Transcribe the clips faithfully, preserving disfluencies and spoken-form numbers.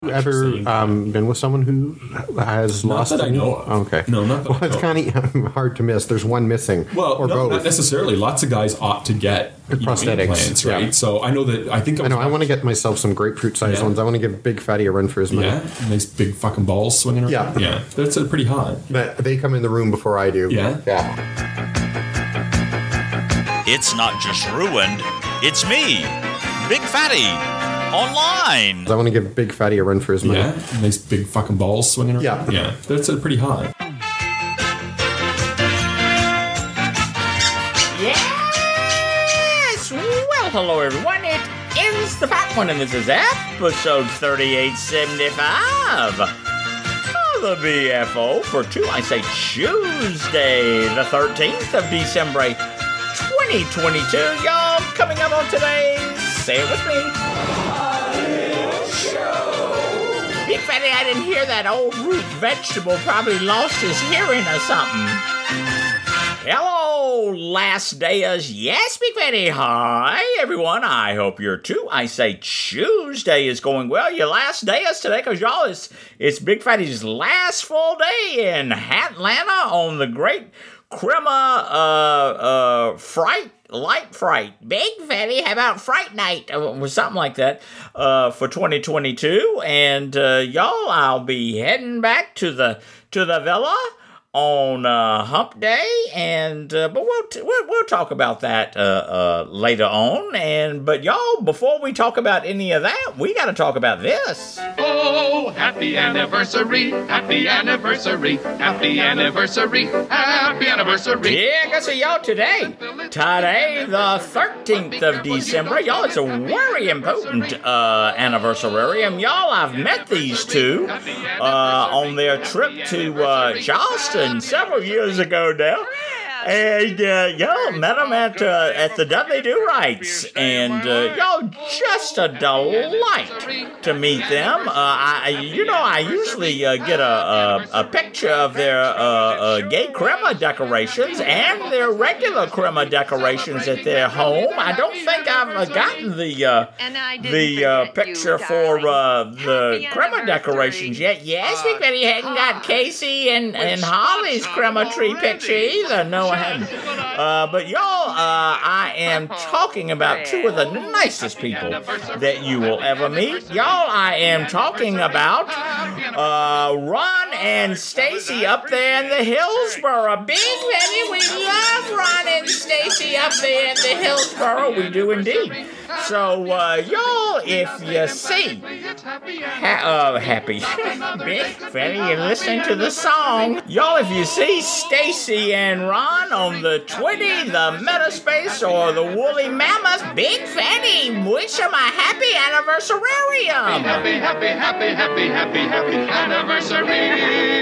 Ever um, been with someone who has not lost? Not that any? I know of. Okay. No, not that well, I know it's kind of hard to miss. There's one missing. Well, or no, both. Not necessarily. Lots of guys opt to get you know, prosthetics, implants, right? Yeah. So I know that. I think I, I know. I want to get myself some grapefruit sized Yeah. ones. I want to give Big Fatty a run for his money. Yeah, nice big fucking balls swinging around. Yeah, yeah. That's uh, pretty hot. But they come in the room before I do. Yeah, yeah. It's not just ruined. It's me, Big Fatty. Online. I want to give Big Fatty a run for his money. Yeah, nice big fucking balls swinging around. Yeah, yeah. That's uh, pretty hot. Yes! Well, hello everyone. It is the Fat One, and this is episode thirty-eight seventy-five of the B F O for two, I say Tuesday, the thirteenth of December, twenty twenty-two. Y'all, coming up on today's, say it with me, Big Fatty, I didn't hear that old root vegetable, probably lost his hearing or something. Hello, last dayers. Yes, Big Fatty. Hi, everyone. I hope you're too. I say Tuesday is going well. Your last day is today, because y'all, it's, it's Big Fatty's last full day in Atlanta on the great Crema uh, uh, Fright. Light Fright. Big Fatty, how about Fright Night? Or something like that uh, for twenty twenty-two. And uh, y'all, I'll be heading back to the to the villa on uh, Hump Day, and uh, but we'll, t- we'll we'll talk about that uh, uh, later on. And but y'all, before we talk about any of that, we got to talk about this. Oh, happy anniversary, happy anniversary, happy anniversary, happy anniversary. Yeah, guess what, y'all, today, today, the thirteenth of December, y'all, it's a very important uh, anniversary. And y'all, I've met these two uh, on their trip to uh, Charleston several years ago now. And uh, y'all met them at uh, at the Dudley Do Rights, and uh, y'all, just a delight to meet them. Uh, I, you know, I usually uh, get a, a a picture of their uh, uh, gay crema decorations and their regular crema decorations at their home. I don't think I've uh, gotten the uh, the uh, picture for uh, the crema decorations yet. Yes, Big Betty hadn't got Casey and and Holly's crema tree picture either. No. Uh, but y'all, uh, I am talking about two of the nicest people that you will ever meet. Y'all, I am talking about uh, Ron and Stacy up there in the Hillsborough. Big Betty, we love Ron and Stacy up there in the Hillsborough. We do indeed. So, uh, y'all, if you see, ha- uh, happy, Big Betty, you're listening to the song. Y'all, if you see Stacy and Ron on the Twitty, the Metaspace, or the Woolly Mammoth, Big Fatty, wish them a happy anniversarium. Happy, happy, happy, happy, happy, happy anniversary.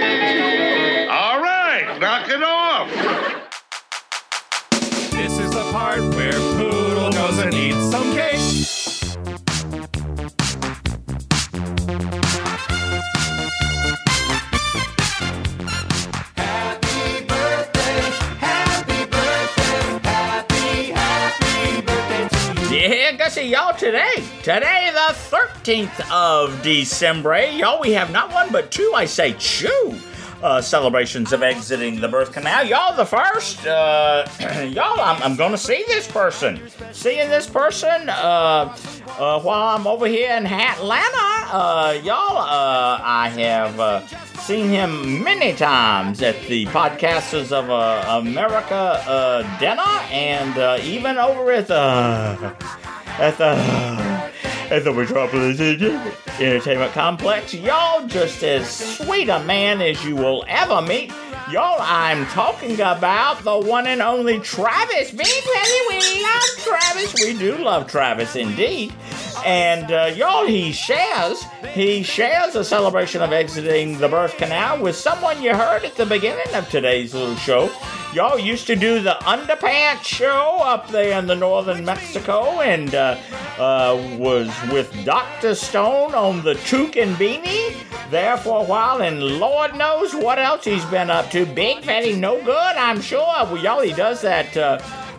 All right, knock it off. This is the part where Poodle goes and eats some cake. Yeah, Gussie, y'all, today, today the thirteenth of December, y'all, we have not one but two, I say two, uh, celebrations of exiting the birth canal. Y'all, the first, uh, y'all, I'm, I'm gonna see this person, seeing this person, uh, uh, while I'm over here in Atlanta, uh, y'all, uh, I have, uh, seen him many times at the Podcasters of uh, America uh, dinner, and uh, even over at the at the at the Metropolis Entertainment Complex. Y'all, just as sweet a man as you will ever meet. Y'all, I'm talking about the one and only Travis. Big Fatty, we love Travis. We do love Travis indeed. And uh, y'all, he shares, he shares a celebration of exiting the birth canal with someone you heard at the beginning of today's little show. Y'all used to do the Underpants show up there in the northern Mexico, and uh, uh, was with Doctor Stone on the Toque and Beanie there for a while, and Lord knows what else he's been up to. Big Fatty, no good, I'm sure. Well, y'all, he does that. Uh,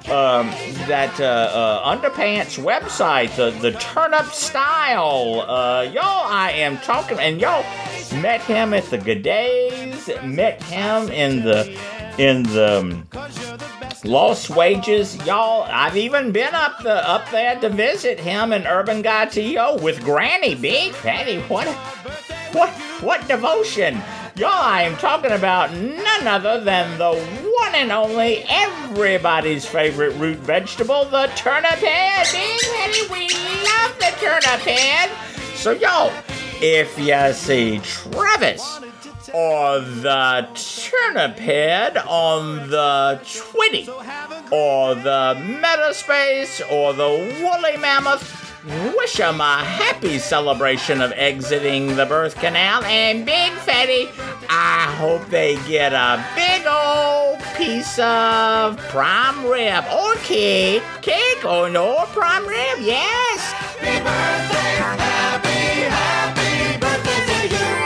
um, that uh, uh, underpants website, the the Turnip Style. Uh, y'all, I am talking, and y'all met him at the G'days, met him in the in the um, Lost Wages. Y'all, I've even been up the up there to visit him in Urban Guy T O with Granny Big Fatty. What what what devotion. Y'all, I am talking about none other than the one and only, everybody's favorite root vegetable, the turnip head. Big Fatty, we love the turnip head. So y'all, if you see Travis or the turnip head on the Twitty, or the Metaspace, or the Woolly Mammoth, wish them a happy celebration of exiting the birth canal. And Big Fatty, I hope they get a big old piece of prime rib, or cake, cake, or no prime rib. Yes. Happy birthday, happy, happy birthday to you.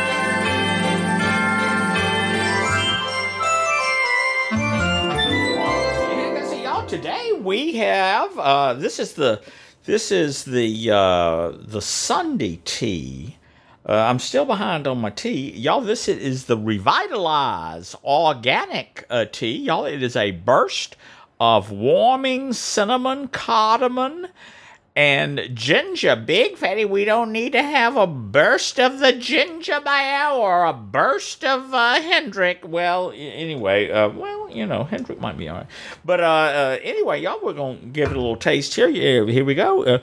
Today we have uh, this is the this is the uh, the Sunday tea. Uh, I'm still behind on my tea, y'all. This is the Revitalize Organic uh, tea, y'all. It is a burst of warming cinnamon, cardamom, and ginger. Big Fatty, we don't need to have a burst of the ginger beer or a burst of uh, Hendrick. Well, anyway, uh, well, you know, Hendrick might be all right. But uh, uh, anyway, y'all, we're going to give it a little taste here. Yeah, here we go. Uh,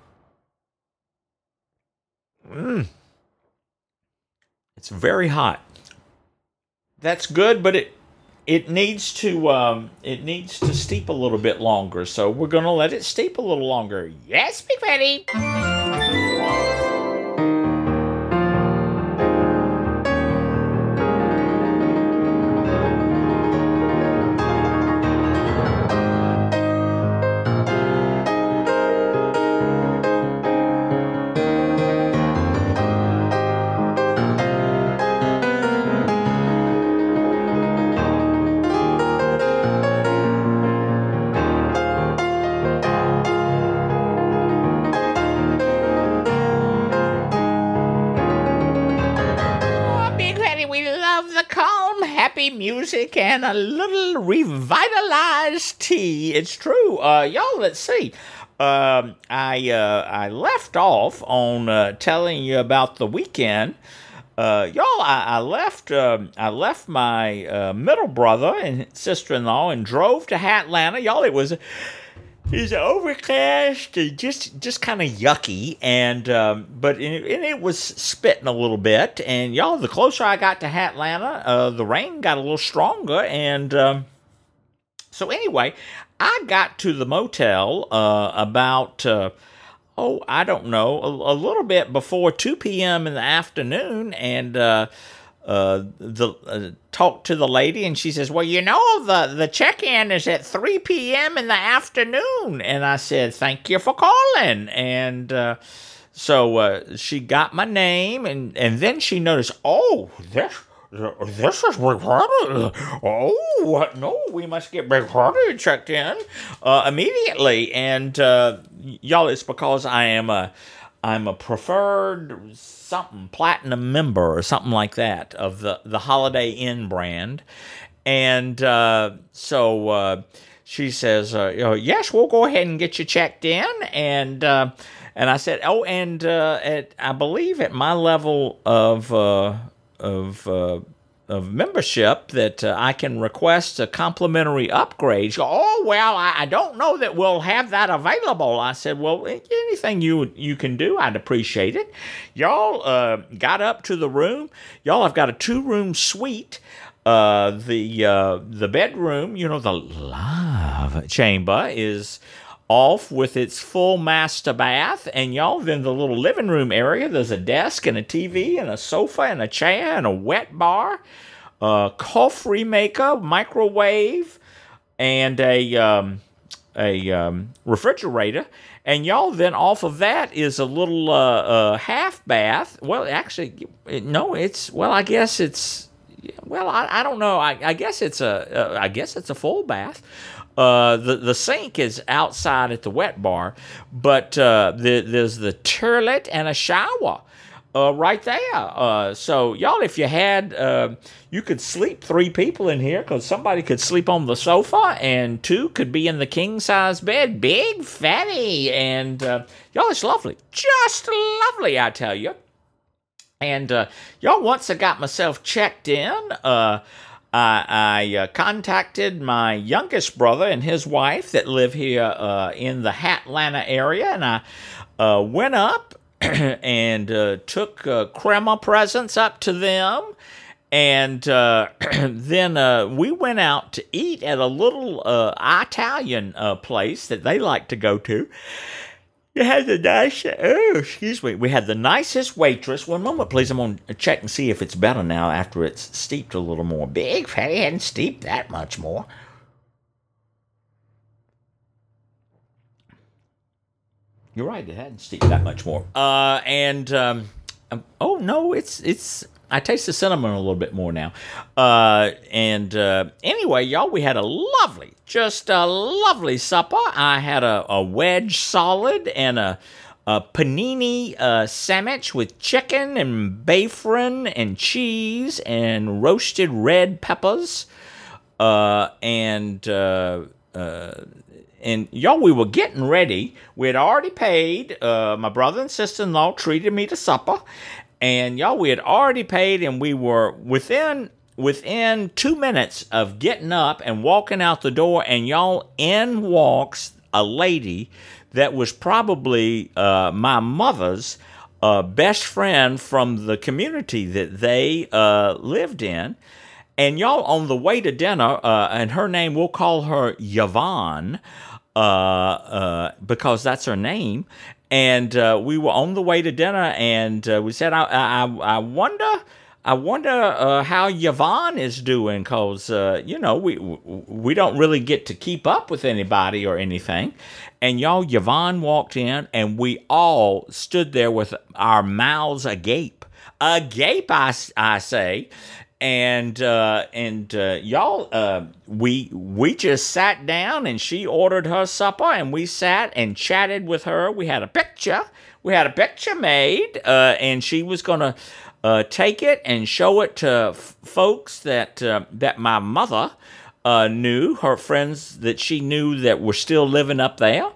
mm. It's very hot. That's good, but it it needs to um, it needs to steep a little bit longer. So we're gonna let it steep a little longer. Yes, Big Fatty. Music and a little revitalized tea. It's true. Uh, y'all, let's see. Um, I uh, I left off on uh, telling you about the weekend. Uh, y'all, I, I left um, I left my uh, middle brother and sister-in-law and drove to Atlanta. Y'all, it was. It was overcast, just just kind of yucky, and um, but it, and it was spitting a little bit. And y'all, the closer I got to Atlanta, uh, the rain got a little stronger. And um, so anyway, I got to the motel uh, about uh, oh I don't know a, a little bit before two p.m. in the afternoon, and. Uh, Uh, the uh, talked to the lady, and she says, well, you know, the, the check-in is at three p.m. in the afternoon. And I said, thank you for calling. And uh, so uh, she got my name, and, and then she noticed, oh, this, this is Big Fatty. Oh, what? No, we must get Big Fatty checked in uh, immediately. And uh, y'all, it's because I am a, I'm a preferred something platinum member or something like that of the, the Holiday Inn brand. And uh, so uh, she says, uh, you know, yes, we'll go ahead and get you checked in. And uh, and I said, oh, and uh, at, I believe at my level of uh, of uh, of membership that uh, I can request a complimentary upgrade. She goes, oh, well, I, I don't know that we'll have that available. I said, well, anything you you can do, I'd appreciate it. Y'all uh, got up to the room. Y'all have got a two-room suite. Uh, the uh, the bedroom, you know, the love chamber is off with its full master bath, and y'all, then the little living room area, there's a desk and a T V and a sofa and a chair and a wet bar, a coffee maker, microwave, and a um, a um, refrigerator. And y'all, then off of that is a little uh, uh, half bath. Well, actually, no, it's well, I guess it's well, I, I don't know. I, I guess it's a uh, I guess it's a full bath. Uh, the the sink is outside at the wet bar, but uh, the, there's the toilet and a shower uh, right there. Uh, so y'all, if you had, uh, you could sleep three people in here because somebody could sleep on the sofa and two could be in the king size bed. Big Fatty, and uh, y'all, it's lovely, just lovely, I tell you. And uh, y'all, once I got myself checked in, uh, I, I uh, contacted my youngest brother and his wife that live here uh, in the Hatlanta area, and I uh, went up and uh, took uh, crema presents up to them, and uh, then uh, we went out to eat at a little uh, Italian uh, place that they like to go to. You had the nice, oh, excuse me. We had the nicest waitress. One moment, please. I'm going to check and see if it's better now after it's steeped a little more. Big Fatty hadn't steeped that much more. You're right, it hadn't steeped that much more. Uh, and, um, um, oh, no, it's, it's, I taste the cinnamon a little bit more now. Uh, and uh, anyway, y'all, we had a lovely, just a lovely supper. I had a, a wedge solid and a, a panini uh, sandwich with chicken and bafran and cheese and roasted red peppers. Uh, and, uh, uh, and y'all, we were getting ready. We had already paid. Uh, my brother and sister-in-law treated me to supper. And y'all, we had already paid, and we were within within two minutes of getting up and walking out the door, and y'all, in walks a lady that was probably uh, my mother's uh, best friend from the community that they uh, lived in. And y'all, on the way to dinner, uh, and her name, we'll call her Yvonne, uh, uh, because that's her name. And uh, we were on the way to dinner, and uh, we said, I, I, I wonder, I wonder uh, how Yvonne is doing, because, uh, you know, we we don't really get to keep up with anybody or anything. And y'all, Yvonne walked in, and we all stood there with our mouths agape. Agape, I, I say. And uh, and uh, y'all, uh, we we just sat down, and she ordered her supper, and we sat and chatted with her. We had a picture. We had a picture made, uh, and she was gonna uh, take it and show it to f- folks that uh, that my mother uh, knew, her friends that she knew that were still living up there.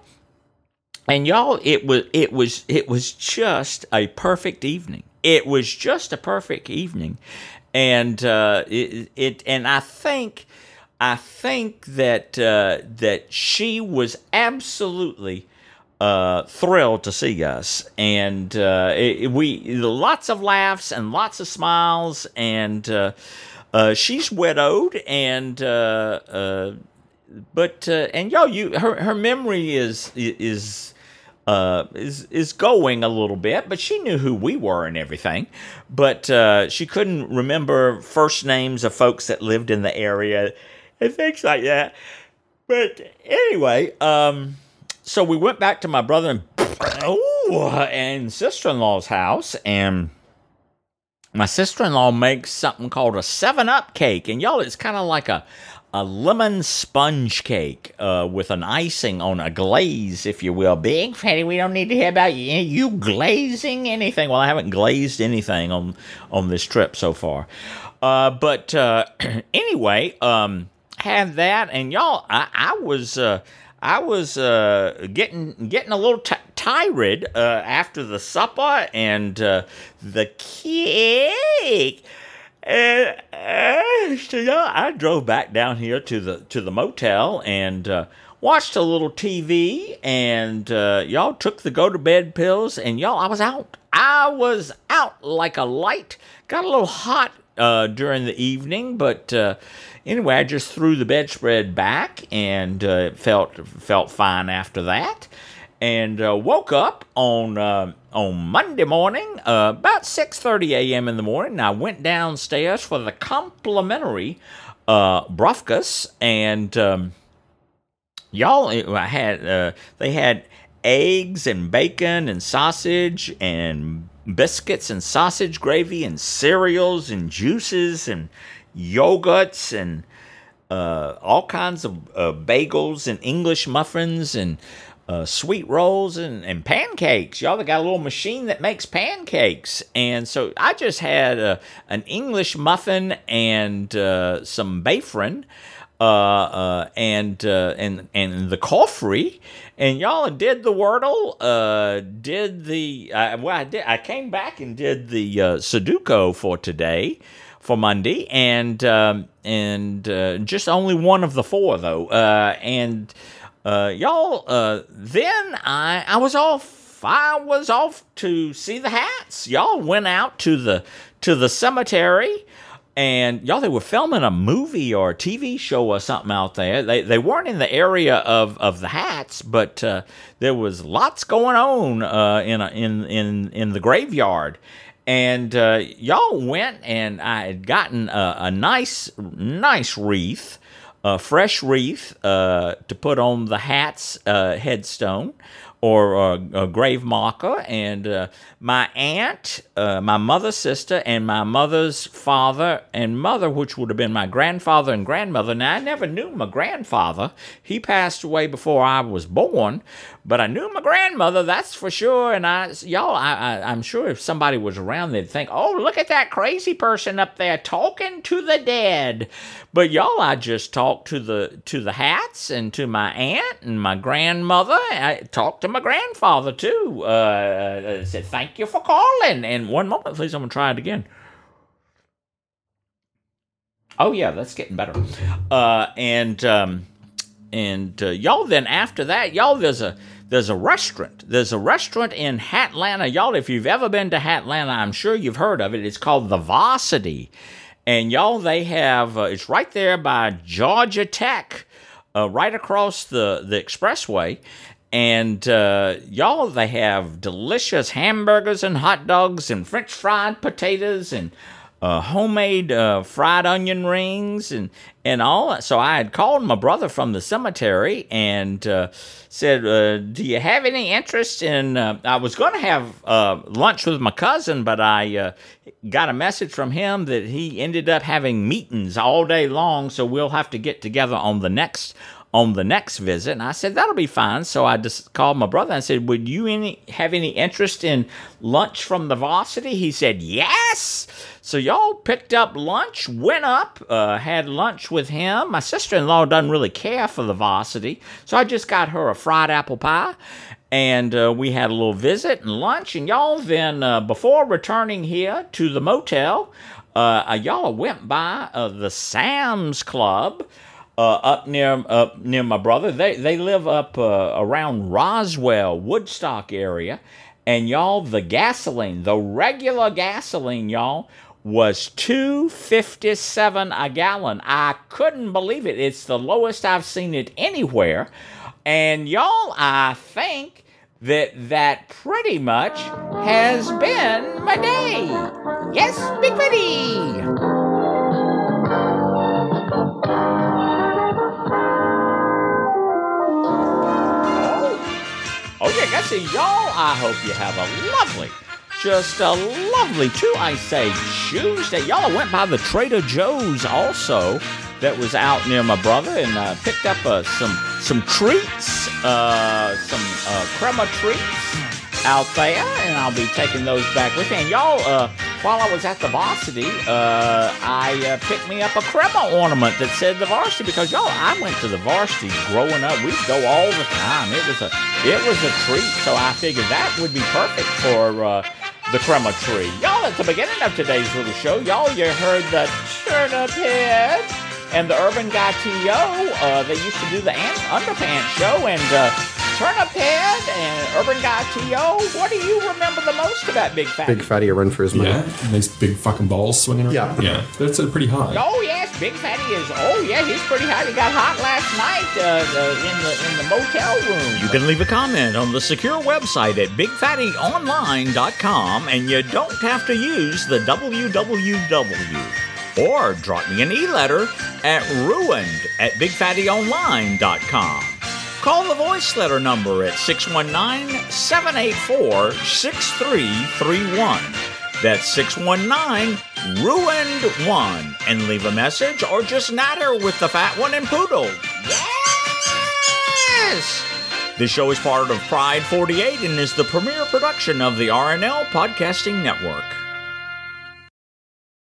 And y'all, it was it was it was just a perfect evening. It was just a perfect evening. And uh, it, it, and I think, I think that uh, that she was absolutely uh, thrilled to see us, and uh, it, we lots of laughs and lots of smiles, and uh, uh, she's widowed, and uh, uh, but uh, and y'all, you her her memory is is. Uh, is is going a little bit, but she knew who we were and everything. But uh, she couldn't remember first names of folks that lived in the area and things like that. But anyway, um, so we went back to my brother and, ooh, and sister-in-law's house, and my sister-in-law makes something called a seven up cake. And y'all, it's kind of like a A lemon sponge cake uh, with an icing on a glaze, if you will. Big Fatty, we don't need to hear about you, you glazing anything. Well, I haven't glazed anything on on this trip so far. Uh, but uh, anyway, um, had that, and y'all, I, I was uh, I was uh, getting getting a little t- tired uh, after the supper and uh, the cake. And uh, so, yeah, I drove back down here to the to the motel and uh, watched a little T V, and uh, y'all took the go to bed pills, and y'all, I was out. I was out like a light. Got a little hot uh, during the evening, but uh, anyway, I just threw the bedspread back and uh, felt felt fine after that. And uh, woke up on uh, on Monday morning, uh, about six thirty a.m. in the morning. And I went downstairs for the complimentary uh, brofkas, and um, y'all, I had uh, they had eggs and bacon and sausage and biscuits and sausage gravy and cereals and juices and yogurts and uh, all kinds of uh, bagels and English muffins and uh, sweet rolls and, and pancakes. Y'all, they got a little machine that makes pancakes. And so I just had a, an English muffin and uh, some Bafrin uh, uh, and, uh, and, and the coffee. And y'all did the Wordle, uh, did the, uh, well, I did, I came back and did the uh, Sudoku for today, for Monday, and, um, and uh, just only one of the four, though. Uh, and uh, y'all, uh, then I, I was off, I was off to see the Hats. Y'all went out to the, to the cemetery. And y'all, they were filming a movie or a T V show or something out there. They they weren't in the area of, of the Hats, but uh, there was lots going on uh, in, a, in in in the graveyard. And uh, y'all went, and I had gotten a, a nice nice wreath, a fresh wreath uh, to put on the Hats uh, headstone or uh, a grave marker, and uh, my aunt, uh, my mother's sister, and my mother's father and mother, which would have been my grandfather and grandmother. Now, I never knew my grandfather. He passed away before I was born, but I knew my grandmother, that's for sure. And I, y'all, I, I, I'm sure if somebody was around, they'd think, oh, look at that crazy person up there talking to the dead. But y'all, I just talked to the to the Hats and to my aunt and my grandmother. I talked to my grandfather, too. Uh, I said, thank you for calling. And one moment, please, I'm going to try it again. Oh, yeah, that's getting better. Uh, and um, and uh, y'all, then after that, y'all, there's a there's a restaurant. There's a restaurant in Hatlanta. Y'all, if you've ever been to Hatlanta, I'm sure you've heard of it. It's called The Varsity. And y'all, they have, uh, it's right there by Georgia Tech, uh, right across the, the expressway. And uh, y'all, they have delicious hamburgers and hot dogs and French fried potatoes and uh, homemade uh, fried onion rings and, and all that. So I had called my brother from the cemetery and uh, said, uh, do you have any interest in, uh, I was going to have uh, lunch with my cousin, but I uh, got a message from him that he ended up having meetings all day long, so we'll have to get together on the next on the next visit. And I said, that'll be fine. So I just called my brother and said, would you any have any interest in lunch from the Varsity? He said, yes. So y'all picked up lunch, went up, uh, had lunch with him. My sister-in-law doesn't really care for the Varsity, so I just got her a fried apple pie. And uh, we had a little visit and lunch. And y'all then, uh, before returning here to the motel, uh, y'all went by uh, the Sam's Club, Uh, up near up near my brother. They they live up uh, around Roswell, Woodstock area. And y'all, the gasoline, the regular gasoline, y'all, was two fifty-seven a gallon. I couldn't believe it. It's the lowest I've seen it anywhere. And y'all, I think that that pretty much has been my day. Yes, Big Fatty! Oh, yeah, I see y'all. I hope you have a lovely, just a lovely, too, I say, Tuesday. Y'all went by the Trader Joe's also that was out near my brother and uh, picked up uh, some some treats, uh, some uh, crema treats out there, and I'll be taking those back with me. And y'all, uh, while I was at the Varsity, uh, I uh, picked me up a crema ornament that said the Varsity, because y'all, I went to the Varsity growing up. We'd go all the time. It was a it was a treat, so I figured that would be perfect for uh, the crema tree. Y'all, at the beginning of today's little show, y'all, you heard the Turnip Head and the Urban Guy T O. Uh, they used to do the Underpants show, and uh, Turnip Head and Urban Guy T O. What do you remember the most about Big Fatty? Big Fatty, a run for his money. Yeah, nice big fucking balls swinging around. Yeah. Yeah, that's uh, pretty hot. Oh, yes, Big Fatty is, oh, yeah, he's pretty hot. He got hot last night uh, uh, in the in the motel room. You can leave a comment on the secure website at big fatty online dot com, and you don't have to use the W W W. Or drop me an e-letter at ruined at big fatty online dot com. Call the voice letter number at six one nine, seven eight four, six three three one. That's six one nine, ruined one. And leave a message or just natter with the fat one and Poodle. Yes! This show is part of Pride forty-eight and is the premier production of the R N L Podcasting Network.